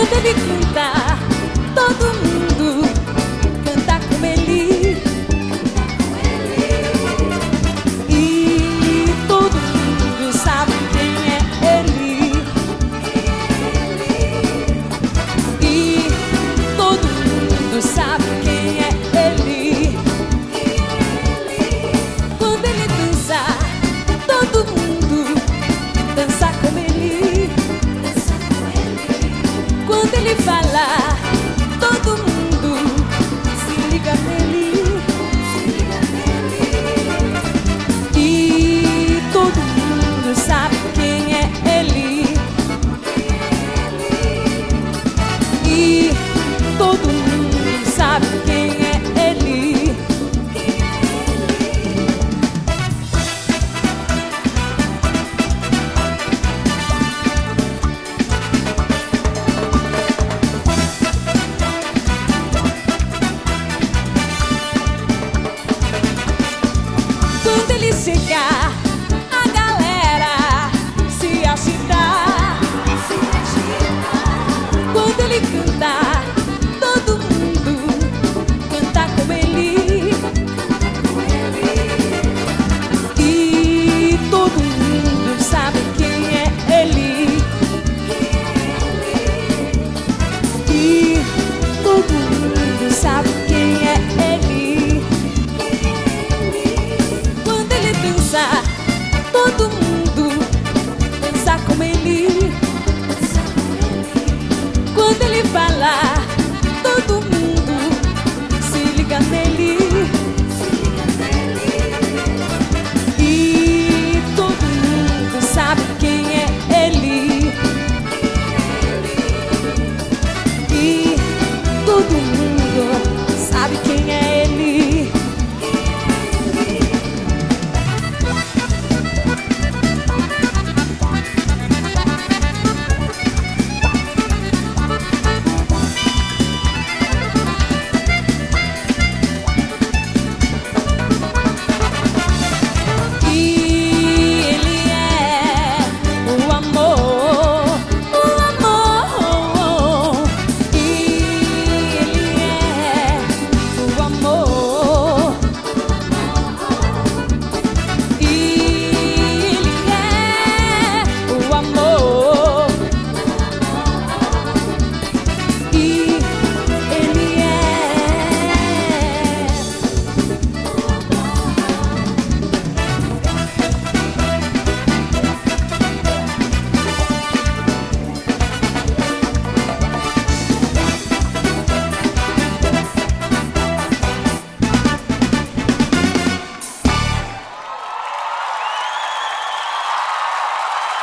Quando ele canta, todo mundo canta com ele. E todo mundo sabe quem é ele. E todo mundo sabe quem é ele. Quando ele dança, todo mundo dança com ele. Quando ele fala, todo mundo se liga nele. E todo mundo sabe quem é ele. E todo mundo sabe quem é ele. Quando ele chegar, a galera se agitar. Quando ele cantar, todo mundo canta com ele. E todo mundo sabe quem é ele. E todo mundo sabe quem é ele. Quando ele dança, todo mundo dança com ele. Quando ele fala,